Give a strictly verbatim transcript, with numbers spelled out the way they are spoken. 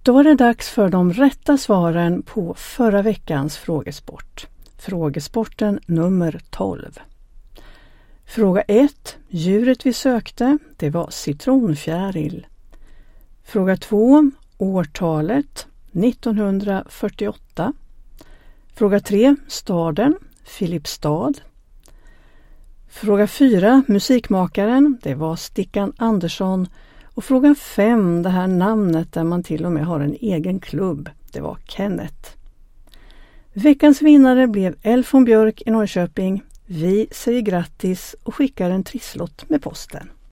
Då var det dags för de rätta svaren på förra veckans frågesport. Frågesporten nummer tolv. Fråga ett. Djuret vi sökte, det var citronfjäril. Fråga två. Årtalet nittonhundrafyrtioåtta. Fråga tre. Staden Filipstad. Fråga fyra. Musikmakaren, det var Stickan Andersson. Och fråga fem. Det här namnet där man till och med har en egen klubb, det var Kenneth. Veckans vinnare blev Elf von Björk i Norrköping. Vi säger grattis och skickar en trisslott med posten.